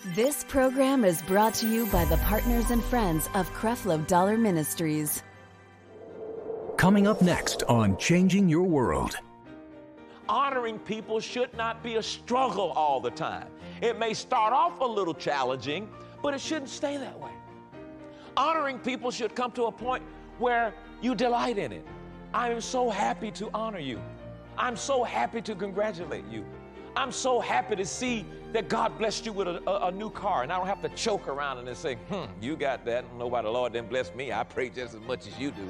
This program is brought to you by the partners and friends of Creflo Dollar Ministries. Coming up next on Changing Your World. Honoring people should not be a struggle all the time. It may start off a little challenging, but it shouldn't stay that way. Honoring people should come to a point where you delight in it. I am so happy to honor you. I'm so happy to congratulate you. I'm so happy to see that God blessed you with a new car, and I don't have to choke around and say, you got that. Nobody, the Lord didn't bless me. I pray just as much as you do.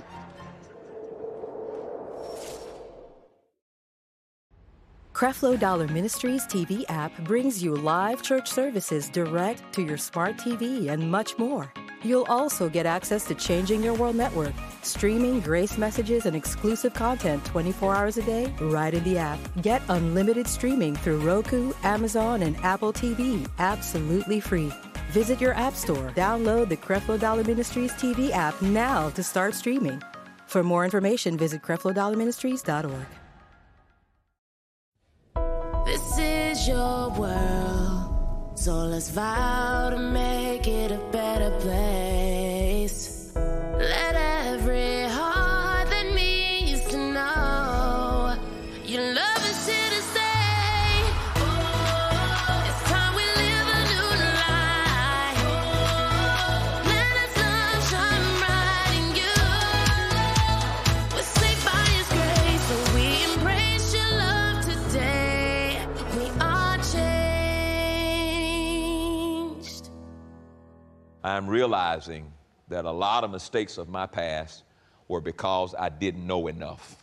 Creflo Dollar Ministries TV app brings you live church services direct to your smart TV and much more. You'll also get access to Changing Your World Network, streaming grace messages and exclusive content 24 hours a day right in the app. Get unlimited streaming through Roku, Amazon, and Apple TV absolutely free. Visit your app store, download the Creflo Dollar Ministries TV app now to start streaming. For more information, visit CrefloDollarMinistries.org. This is your world, so let's vow to make it a better place. Let every heart that needs to know your love is here to stay. Oh, it's time we live a new life. Let us love shine bright in you. We're saved by His grace, so we embrace your love today. We are changed. I'm realizing that a lot of mistakes of my past were because I didn't know enough.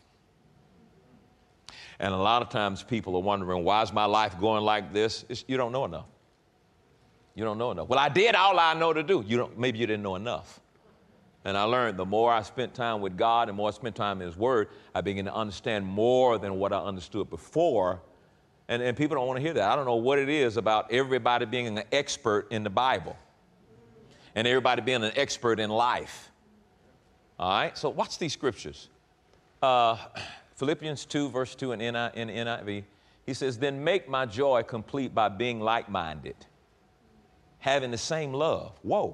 And a lot of times people are wondering, why is my life going like this? You don't know enough. You don't know enough. Well, I did all I know to do. Maybe you didn't know enough. And I learned the more I spent time with God and more I spent time in His Word, I began to understand more than what I understood before. And people don't want to hear that. I don't know what it is about everybody being an expert in the Bible and everybody being an expert in life. All right, so watch these scriptures. Philippians 2, verse 2 in NIV, he says, then make my joy complete by being like-minded, having the same love. Whoa.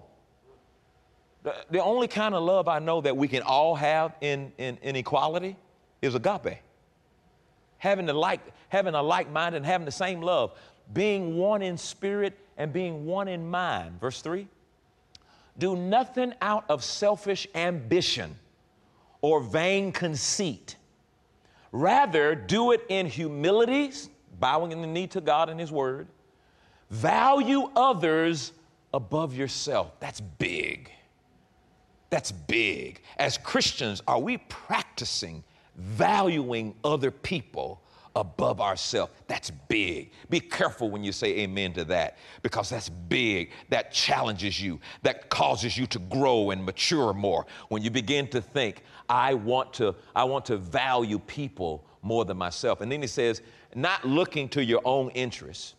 The only kind of love I know that we can all have in equality is agape. Having a like-minded and having the same love, being one in spirit and being one in mind. Verse 3, do nothing out of selfish ambition or vain conceit. Rather, do it in humility, bowing in the knee to God and His Word. Value others above yourself. That's big. That's big. As Christians, are we practicing valuing other people above ourselves? That's big. Be careful when you say amen to that, because that's big. That challenges you. That causes you to grow and mature more. When you begin to think, I want to value people more than myself. And then he says, not looking to your own interests,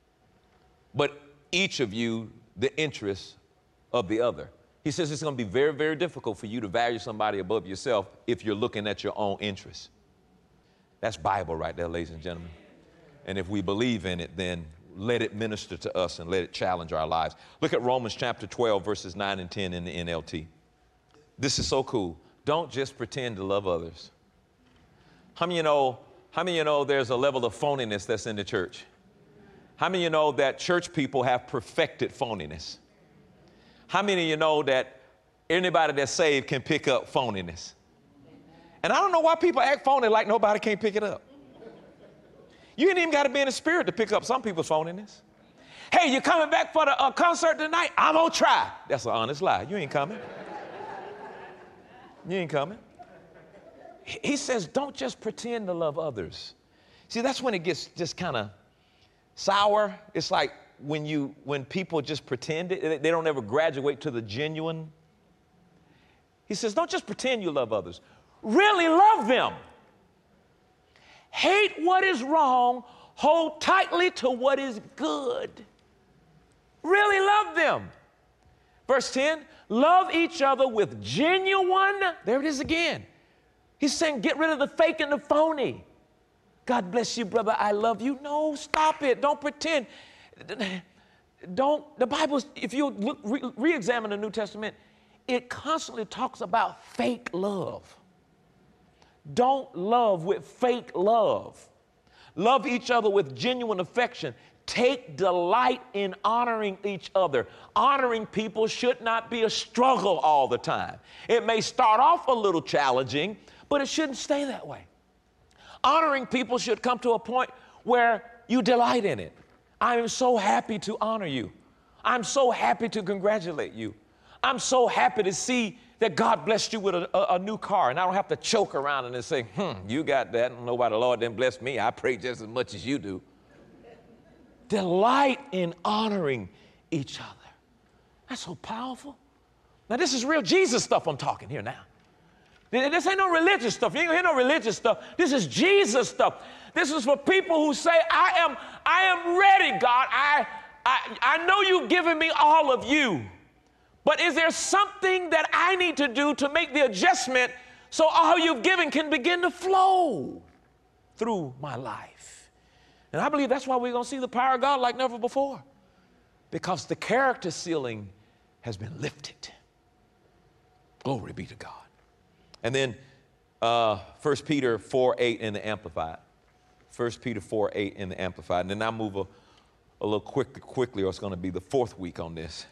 but each of you the interests of the other. He says it's going to be very, very difficult for you to value somebody above yourself if you're looking at your own interests. That's Bible right there, ladies and gentlemen. And if we believe in it, then let it minister to us and let it challenge our lives. Look at Romans chapter 12, verses 9 and 10 in the NLT. This is so cool. Don't just pretend to love others. How many of you know there's a level of phoniness that's in the church? How many of you know that church people have perfected phoniness? How many of you know that anybody that's saved can pick up phoniness? And I don't know why people act phony like nobody can't pick it up. You ain't even got to be in the spirit to pick up some people's phoniness. Hey, you coming back for the concert tonight? I'm going to try. That's an honest lie. You ain't coming. You ain't coming. He says, don't just pretend to love others. See, that's when it gets just kind of sour. It's like when people just pretend it, they don't ever graduate to the genuine. He says, don't just pretend you love others. Really love them. Hate what is wrong. Hold tightly to what is good. Really love them. Verse 10, love each other with genuine, there it is again. He's saying get rid of the fake and the phony. God bless you, brother, I love you. No, stop it. Don't pretend. the Bible, if you look, re-examine the New Testament, it constantly talks about fake love. Don't love with fake love. Love each other with genuine affection. Take delight in honoring each other. Honoring people should not be a struggle all the time. It may start off a little challenging, but it shouldn't stay that way. Honoring people should come to a point where you delight in it. I am so happy to honor you. I'm so happy to congratulate you. I'm so happy to see that God blessed you with a new car, and I don't have to choke around and say, you got that. I don't know why the Lord didn't bless me. I pray just as much as you do. Delight in honoring each other. That's so powerful. Now, this is real Jesus stuff I'm talking here now. This ain't no religious stuff. You ain't gonna hear no religious stuff. This is Jesus stuff. This is for people who say, I am ready, God. I know you've given me all of you. But is there something that I need to do to make the adjustment so all you've given can begin to flow through my life? And I believe that's why we're going to see the power of God like never before, because the character ceiling has been lifted. Glory be to God. And then 1 Peter 4:8 in the Amplified. 1 Peter 4:8 in the Amplified. And then I'll move a little quickly, or it's going to be the fourth week on this.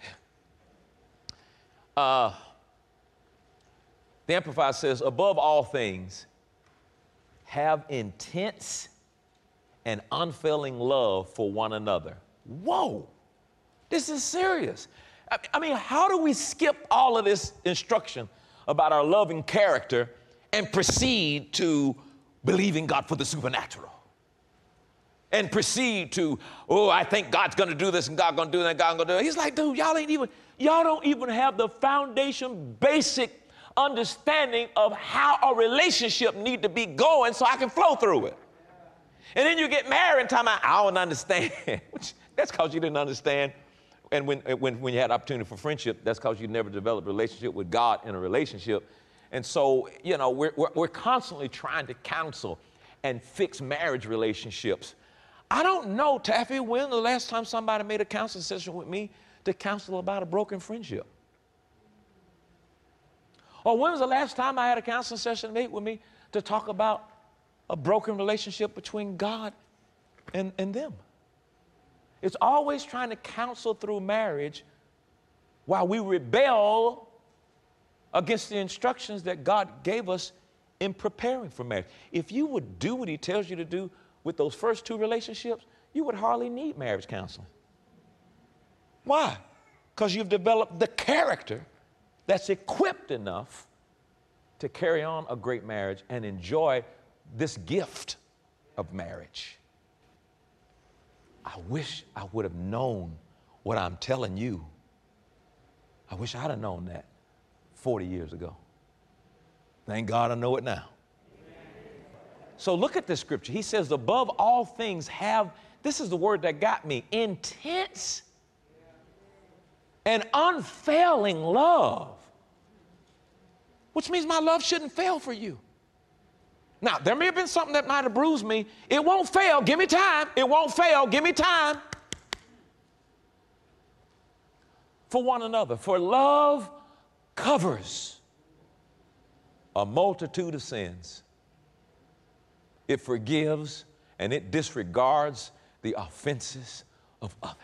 The Amplified says, above all things, have intense and unfailing love for one another. Whoa, this is serious. I mean, how do we skip all of this instruction about our loving character and proceed to believing God for the supernatural? And proceed to, I think God's going to do this and God's going to do that and God's going to do it. He's like, dude, y'all don't even have the foundation, basic understanding of how a relationship need to be going so I can flow through it. And then you get married and talking about, I don't understand. That's because you didn't understand. And when you had opportunity for friendship, that's because you never developed a relationship with God in a relationship. And so, we're constantly trying to counsel and fix marriage relationships. I don't know, Taffy, when the last time somebody made a counseling session with me to counsel about a broken friendship? Or when was the last time I had a counseling session made with me to talk about a broken relationship between God and them? It's always trying to counsel through marriage while we rebel against the instructions that God gave us in preparing for marriage. If you would do what he tells you to do with those first two relationships, you would hardly need marriage counseling. Why? Because you've developed the character that's equipped enough to carry on a great marriage and enjoy this gift of marriage. I wish I would have known what I'm telling you. I wish I'd have known that 40 years ago. Thank God I know it now. So look at this scripture. He says, above all things have, this is the word that got me, intense and unfailing love, which means my love shouldn't fail for you. Now, there may have been something that might have bruised me. It won't fail. Give me time. It won't fail. Give me time. For one another. For love covers a multitude of sins. It forgives and it disregards the offenses of others.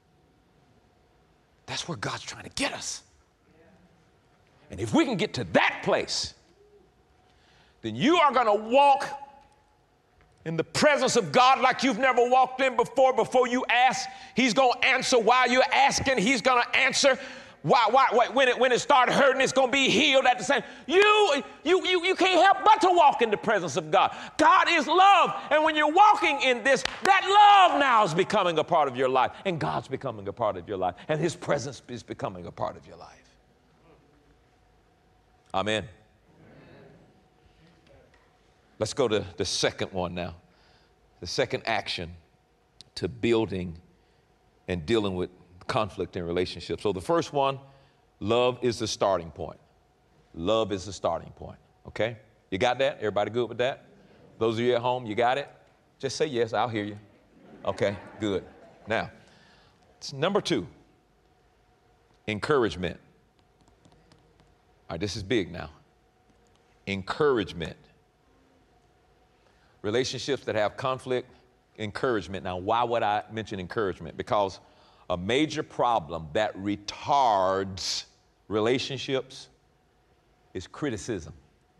That's where God's trying to get us. And if we can get to that place, then you are going to walk in the presence of God like you've never walked in before. Before you ask, he's going to answer. While you're asking, he's going to answer. When it started hurting, it's going to be healed at the same. You can't help but to walk in the presence of God. God is love. And when you're walking in this, that love now is becoming a part of your life. And God's becoming a part of your life. And his presence is becoming a part of your life. Amen. Let's go to the second one now. The second action to building and dealing with conflict in relationships. So the first one, love is the starting point. Love is the starting point. Okay? You got that? Everybody good with that? Those of you at home, you got it? Just say yes, I'll hear you. Okay, good. Now, Number 2, encouragement. All right, this is big now. Encouragement. Relationships that have conflict, encouragement. Now, why would I mention encouragement? Because a major problem that retards relationships is criticism.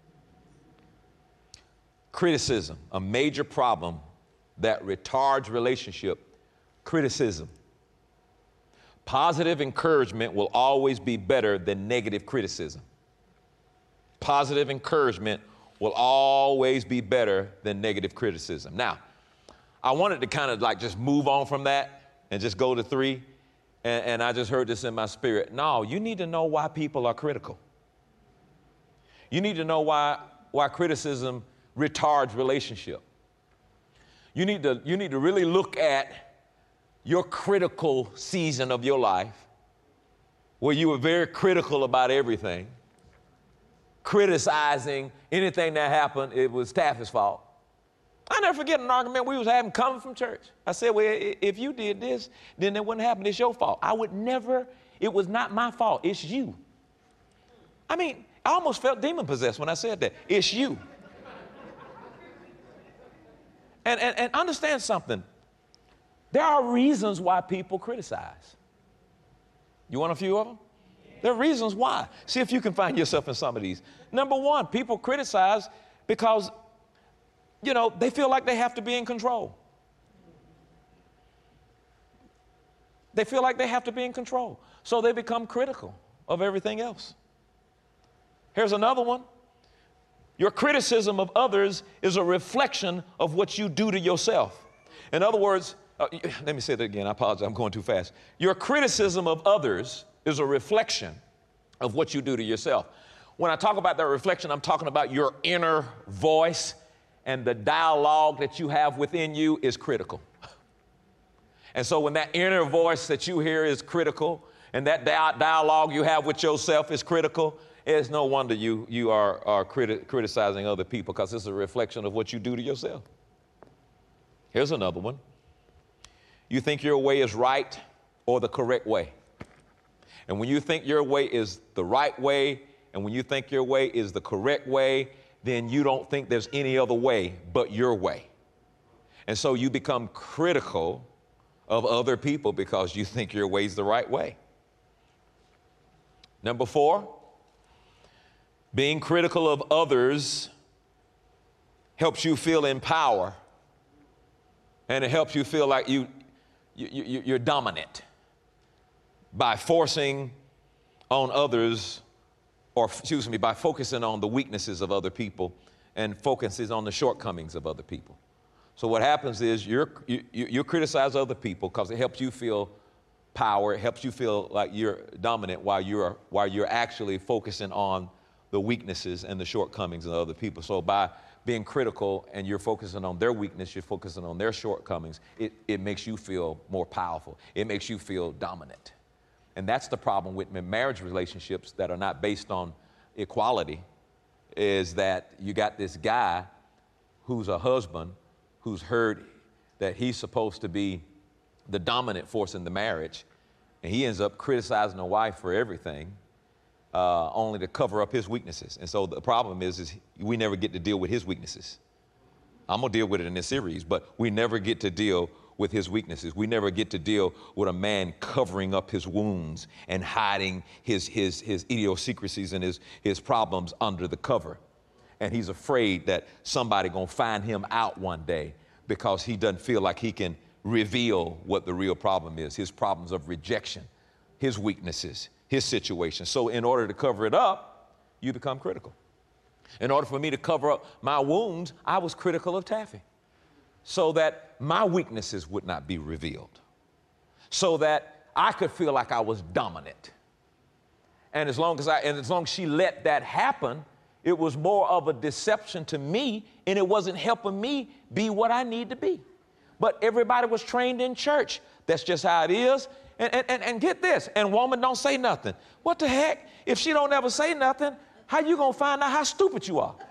Criticism, a major problem that retards relationship, criticism. Positive encouragement will always be better than negative criticism. Positive encouragement will always be better than negative criticism. Now, I wanted to kind of like just move on from that and just go to 3. And I just heard this in my spirit. No, you need to know why people are critical. You need to know why criticism retards relationship. You need to really look at your critical season of your life where you were very critical about everything, criticizing anything that happened, it was Taffy's fault. I never forget an argument we was having coming from church. I said, well, if you did this, then it wouldn't happen. It's your fault. I would never, it was not my fault. It's you. I mean, I almost felt demon possessed when I said that. It's you. And understand something. There are reasons why people criticize. You want a few of them? There are reasons why. See if you can find yourself in some of these. Number 1, people criticize because, you know, they feel like they have to be in control. They feel like they have to be in control. So they become critical of everything else. Here's another one. Your criticism of others is a reflection of what you do to yourself. In other words, let me say that again. I apologize. I'm going too fast. Your criticism of others is a reflection of what you do to yourself. When I talk about that reflection, I'm talking about your inner voice, and the dialogue that you have within you is critical. And so when that inner voice that you hear is critical, and that dialogue you have with yourself is critical, it's no wonder you are criticizing other people, because it's a reflection of what you do to yourself. Here's another one. You think your way is right or the correct way. And when you think your way is the right way, and when you think your way is the correct way, then you don't think there's any other way but your way. And so you become critical of other people because you think your way is the right way. Number 4, being critical of others helps you feel in power, and it helps you feel like you're dominant by forcing on others, by focusing on the weaknesses of other people and focusing on the shortcomings of other people. So what happens is you criticize other people because it helps you feel power. It helps you feel like you're dominant while you're actually focusing on the weaknesses and the shortcomings of other people. So by being critical and you're focusing on their weakness, you're focusing on their shortcomings, it makes you feel more powerful. It makes you feel dominant. And that's the problem with marriage relationships that are not based on equality, is that you got this guy who's a husband who's heard that he's supposed to be the dominant force in the marriage, and he ends up criticizing the wife for everything, only to cover up his weaknesses. And so the problem is we never get to deal with his weaknesses. I'm going to deal with it in this series, but we never get to deal with his weaknesses. We never get to deal with a man covering up his wounds and hiding his idiosyncrasies and his problems under the cover. And he's afraid that somebody going to find him out one day because he doesn't feel like he can reveal what the real problem is, his problems of rejection, his weaknesses, his situation. So in order to cover it up, you become critical. In order for me to cover up my wounds, I was critical of Taffy, so that my weaknesses would not be revealed, so that I could feel like I was dominant. And as long as she let that happen, it was more of a deception to me, and it wasn't helping me be what I need to be. But everybody was trained in church. That's just how it is. And get this, and woman don't say nothing. What the heck? If she don't ever say nothing, how you gonna find out how stupid you are?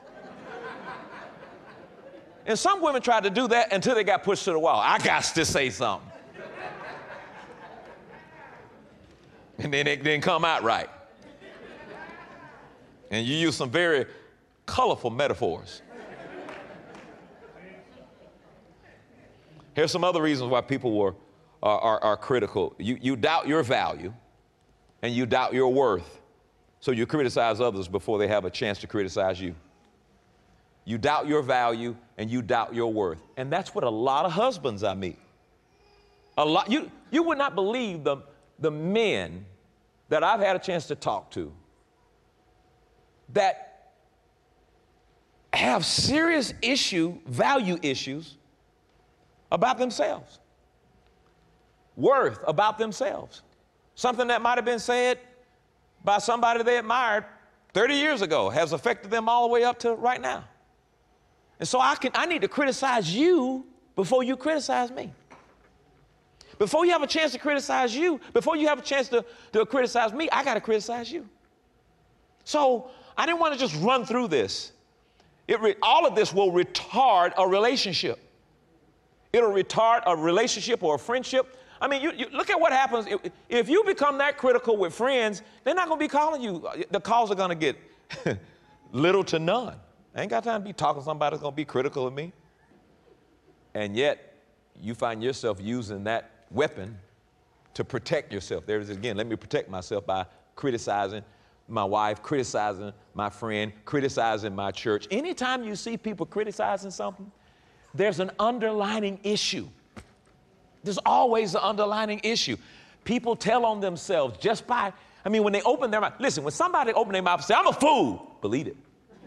And some women tried to do that until they got pushed to the wall. I got to say something. and then it didn't come out right. And you use some very colorful metaphors. Here's some other reasons why people are critical. You doubt your value and you doubt your worth, so you criticize others before they have a chance to criticize you. You doubt your value and you doubt your worth. And that's what a lot of husbands I meet. You would not believe the men that I've had a chance to talk to that have serious value issues about themselves, worth about themselves. Something that might have been said by somebody they admired 30 years ago has affected them all the way up to right now. And so I need to criticize you before you criticize me. Before you have a chance to criticize you, before you have a chance to criticize me, I got to criticize you. So I didn't want to just run through this. All of this will retard a relationship. It'll retard a relationship or a friendship. I mean, you look at what happens. If you become that critical with friends, they're not going to be calling you. The calls are going to get little to none. I ain't got time to be talking to somebody that's going to be critical of me. And yet, you find yourself using that weapon to protect yourself. There it is again. Let me protect myself by criticizing my wife, criticizing my friend, criticizing my church. Anytime you see people criticizing something, there's an underlying issue. There's always an underlying issue. People tell on themselves just by, when they open their mouth. Listen, when somebody open their mouth and say, I'm a fool, believe it.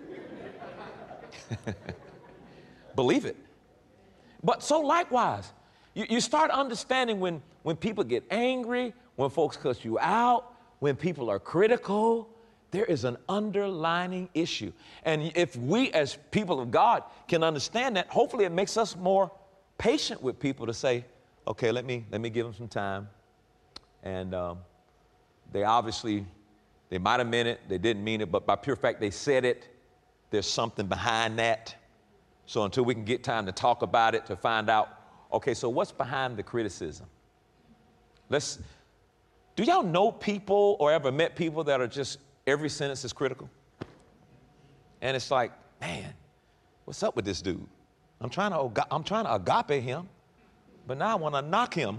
Believe it. But so likewise, you start understanding when people get angry, when folks cuss you out, when people are critical, there is an underlying issue. And if we as people of God can understand that, hopefully it makes us more patient with people to say, okay, let me give them some time. And they might have meant it, they didn't mean it, but by pure fact they said it. There's something behind that. So until we can get time to talk about it, to find out, okay, so what's behind the criticism? Do y'all know people or ever met people that are just every sentence is critical? And it's like, man, what's up with this dude? I'm trying to agape him, but now I want to knock him.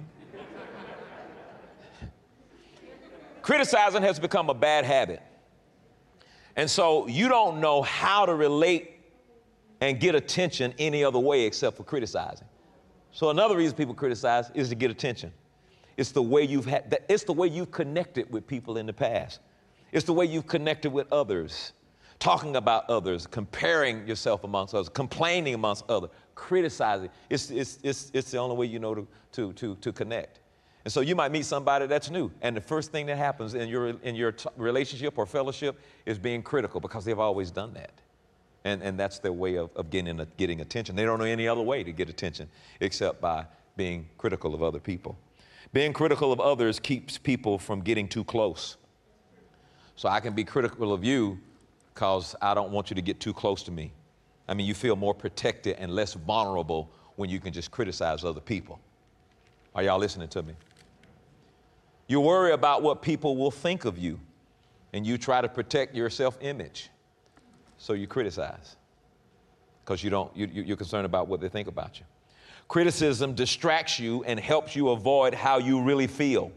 Criticizing has become a bad habit. And so you don't know how to relate and get attention any other way except for criticizing. So another reason people criticize is to get attention. It's the way you've connected with people in the past. It's the way you've connected with others, talking about others, comparing yourself amongst others, complaining amongst others, criticizing. It's the only way you know to connect. And so you might meet somebody that's new, and the first thing that happens in your relationship or fellowship is being critical because they've always done that. And that's their way of getting attention. They don't know any other way to get attention except by being critical of other people. Being critical of others keeps people from getting too close. So I can be critical of you because I don't want you to get too close to me. You feel more protected and less vulnerable when you can just criticize other people. Are y'all listening to me? You worry about what people will think of you, and you try to protect your self-image. So you criticize because you're concerned about what they think about you. Criticism distracts you and helps you avoid how you really feel.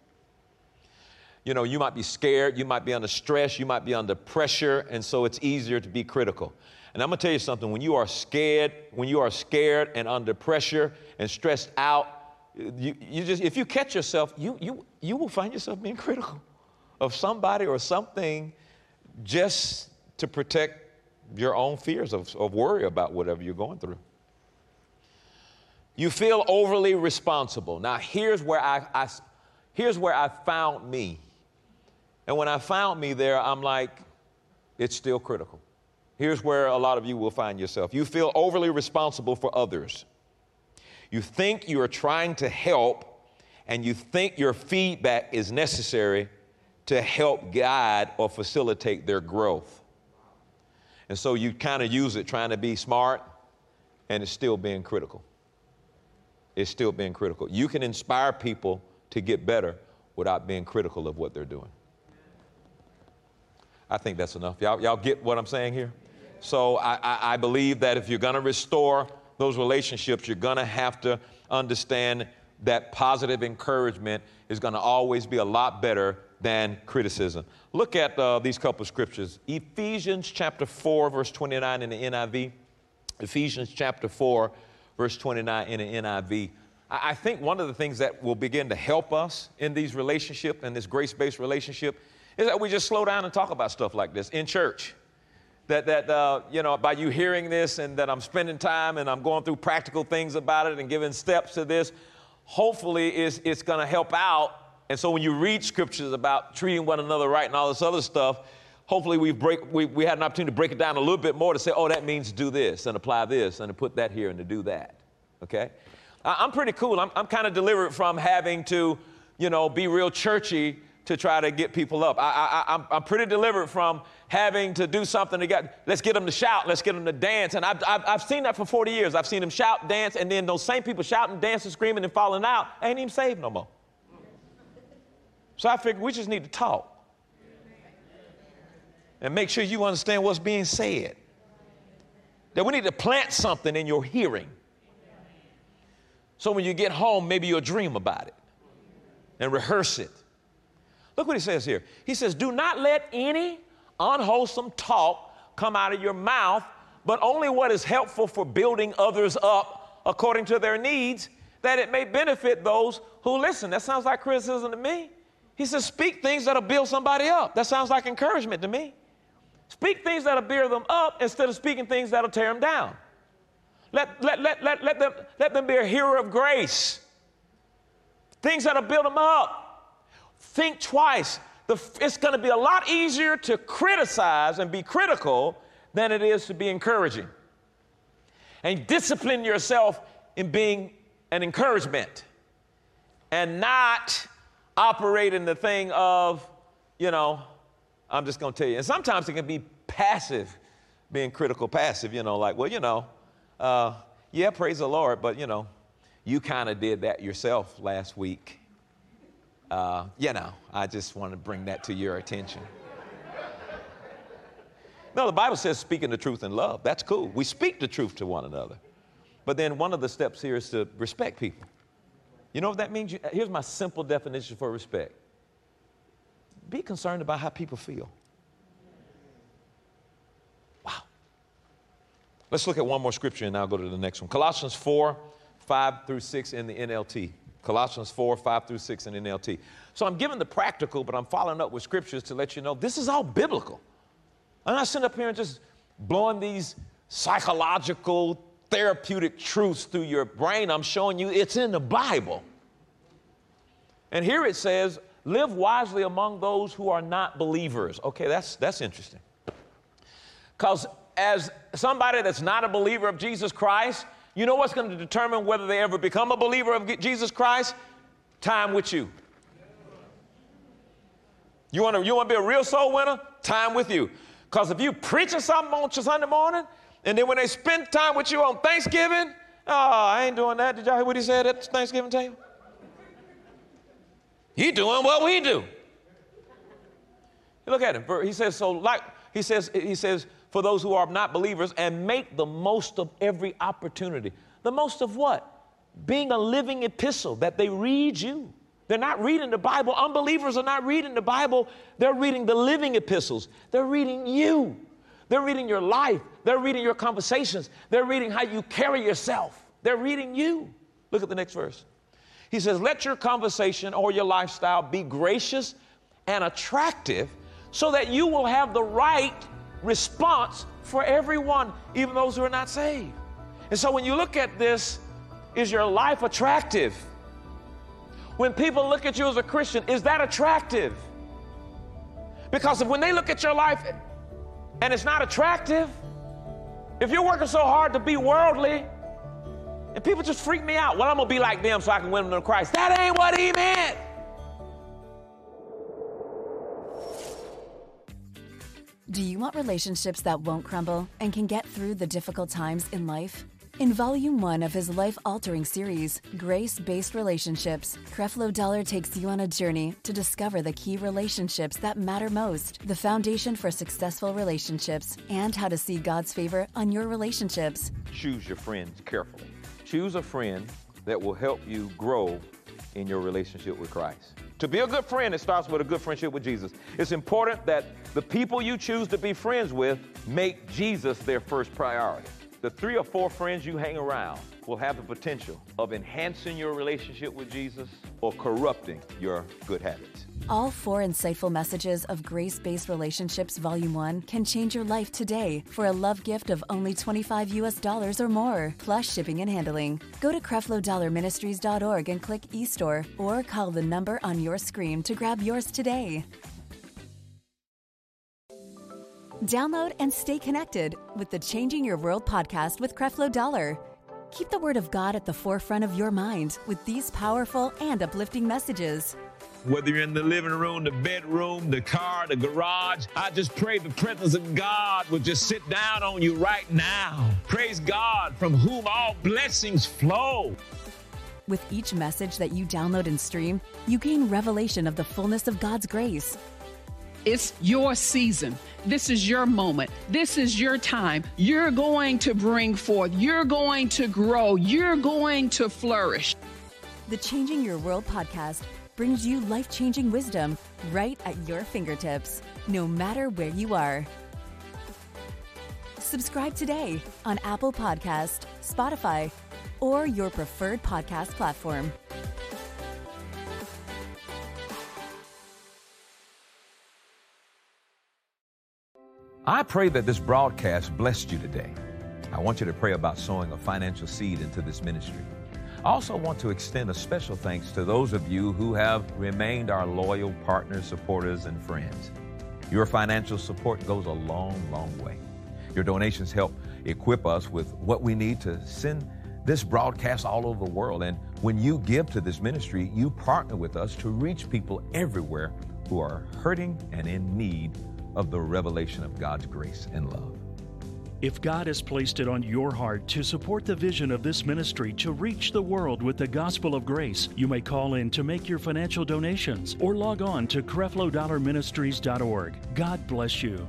You might be scared, you might be under stress, you might be under pressure, and so it's easier to be critical. And I'm going to tell you something, when you are scared and under pressure and stressed out, if you catch yourself, you will find yourself being critical of somebody or something just to protect your own fears of worry about whatever you're going through. You feel overly responsible. Now, here's where I found me. And when I found me there, I'm like, it's still critical. Here's where a lot of you will find yourself. You feel overly responsible for others. You think you are trying to help, and you think your feedback is necessary to help guide or facilitate their growth. And so you kind of use it trying to be smart, and it's still being critical. It's still being critical. You can inspire people to get better without being critical of what they're doing. I think that's enough. Y'all get what I'm saying here? So I believe that if you're going to restore those relationships, you're going to have to understand that positive encouragement is going to always be a lot better than criticism. Look at these couple of scriptures. Ephesians chapter 4, verse 29 in the NIV. Ephesians chapter 4, verse 29 in the NIV. I think one of the things that will begin to help us in these relationships and this grace-based relationship is that we just slow down and talk about stuff like this in church. That by you hearing this and that I'm spending time and I'm going through practical things about it and giving steps to this, hopefully it's going to help out. And so when you read scriptures about treating one another right and all this other stuff, hopefully we had an opportunity to break it down a little bit more to say, oh, that means do this and apply this and to put that here and to do that. Okay? I'm pretty cool. I'm kind of delivered from having to, be real churchy to try to get people up. I'm pretty delivered from having to do something let's get them to shout, let's get them to dance. And I've seen that for 40 years. I've seen them shout, dance, and then those same people shouting, dancing, screaming, and falling out ain't even saved no more. So I figured we just need to talk and make sure you understand what's being said. That we need to plant something in your hearing. So when you get home, maybe you'll dream about it and rehearse it. Look what he says here. He says, do not let any unwholesome talk come out of your mouth, but only what is helpful for building others up according to their needs, that it may benefit those who listen. That sounds like criticism to me. He says, speak things that'll build somebody up. That sounds like encouragement to me. Speak things that'll build them up instead of speaking things that'll tear them down. Let them be a hearer of grace. Things that'll build them up. Think twice. It's going to be a lot easier to criticize and be critical than it is to be encouraging. And discipline yourself in being an encouragement and not operate in the thing of, I'm just going to tell you. And sometimes it can be passive, being critical passive, yeah, praise the Lord, but, you kind of did that yourself last week. I just want to bring that to your attention. No, the Bible says speaking the truth in love. That's cool. We speak the truth to one another. But then one of the steps here is to respect people. You know what that means? Here's my simple definition for respect. Be concerned about how people feel. Wow. Let's look at one more scripture and I'll go to the next one. Colossians 4, 5 through 6 in the NLT. Colossians 4, 5 through 6 in the NLT. So I'm giving the practical, but I'm following up with scriptures to let you know this is all biblical. I'm not sitting up here and just blowing these psychological, therapeutic truths through your brain. I'm showing you it's in the Bible. And here it says, live wisely among those who are not believers. Okay, that's interesting. Because as somebody that's not a believer of Jesus Christ, you know what's going to determine whether they ever become a believer of Jesus Christ? Time with you. You want to be a real soul winner? Time with you. Because if you preaching something on Sunday morning, and then when they spend time with you on Thanksgiving, I ain't doing that. Did y'all hear what he said at the Thanksgiving table? He doing what we do. Look at him. He says, he says, for those who are not believers, and make the most of every opportunity. The most of what? Being a living epistle, that they read you. They're not reading the Bible. Unbelievers are not reading the Bible. They're reading the living epistles. They're reading you. They're reading your life. They're reading your conversations. They're reading how you carry yourself. They're reading you. Look at the next verse. He says, let your conversation or your lifestyle be gracious and attractive so that you will have the right response for everyone, even those who are not saved. And so when you look at this, is your life attractive? When people look at you as a Christian, is that attractive? Because when they look at your life and it's not attractive, if you're working so hard to be worldly, and people just freak me out, well, I'm going to be like them so I can win them to Christ. That ain't what he meant. Do you want relationships that won't crumble and can get through the difficult times in life? In Volume 1 of his life-altering series, Grace-Based Relationships, Creflo Dollar takes you on a journey to discover the key relationships that matter most, the foundation for successful relationships, and how to see God's favor on your relationships. Choose your friends carefully. Choose a friend that will help you grow in your relationship with Christ. To be a good friend, it starts with a good friendship with Jesus. It's important that the people you choose to be friends with make Jesus their first priority. The 3 or 4 friends you hang around will have the potential of enhancing your relationship with Jesus or corrupting your good habits. All 4 insightful messages of Grace-Based Relationships Volume 1 can change your life today for a love gift of only $25 or more, plus shipping and handling. Go to CrefloDollarMinistries.org and click eStore or call the number on your screen to grab yours today. Download and stay connected with the Changing Your World podcast with Creflo Dollar. Keep the Word of God at the forefront of your mind with these powerful and uplifting messages. Whether you're in the living room, the bedroom, the car, the garage, I just pray the presence of God will just sit down on you right now. Praise God, from whom all blessings flow. With each message that you download and stream, you gain revelation of the fullness of God's grace. It's your season. This is your moment. This is your time. You're going to bring forth. You're going to grow. You're going to flourish. The Changing Your World podcast brings you life-changing wisdom right at your fingertips, no matter where you are. Subscribe today on Apple Podcast, Spotify, or your preferred podcast platform. I pray that this broadcast blessed you today. I want you to pray about sowing a financial seed into this ministry. I also want to extend a special thanks to those of you who have remained our loyal partners, supporters, and friends. Your financial support goes a long, long way. Your donations help equip us with what we need to send this broadcast all over the world. And when you give to this ministry, you partner with us to reach people everywhere who are hurting and in need of the revelation of God's grace and love. If God has placed it on your heart to support the vision of this ministry to reach the world with the gospel of grace, you may call in to make your financial donations or log on to CrefloDollarMinistries.org. God bless you.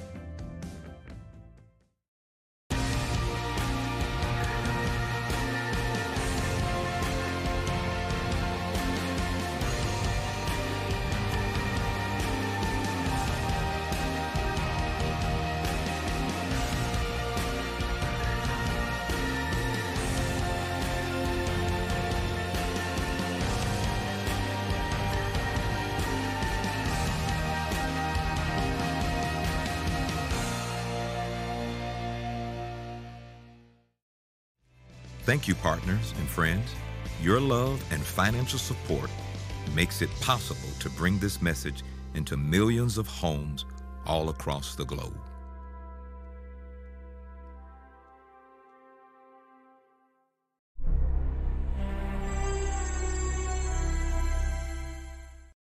Thank you, partners and friends. Your love and financial support makes it possible to bring this message into millions of homes all across the globe.